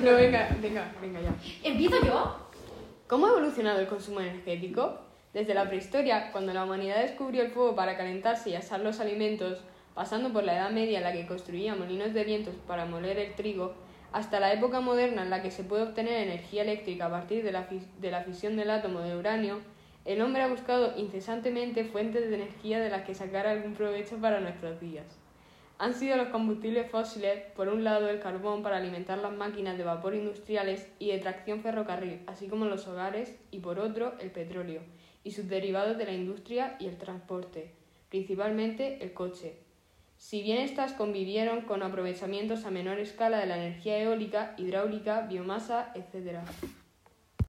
No, venga ya. ¿Empiezo yo? ¿Cómo ha evolucionado el consumo energético? Desde la prehistoria, cuando la humanidad descubrió el fuego para calentarse y asar los alimentos, pasando por la Edad Media en la que construía molinos de vientos para moler el trigo, hasta la época moderna en la que se puede obtener energía eléctrica a partir de la fisión del átomo de uranio, el hombre ha buscado incesantemente fuentes de energía de las que sacar algún provecho para nuestros días. Han sido los combustibles fósiles, por un lado el carbón para alimentar las máquinas de vapor industriales y de tracción ferrocarril, así como los hogares, y por otro el petróleo, y sus derivados de la industria y el transporte, principalmente el coche. Si bien estas convivieron con aprovechamientos a menor escala de la energía eólica, hidráulica, biomasa, etc.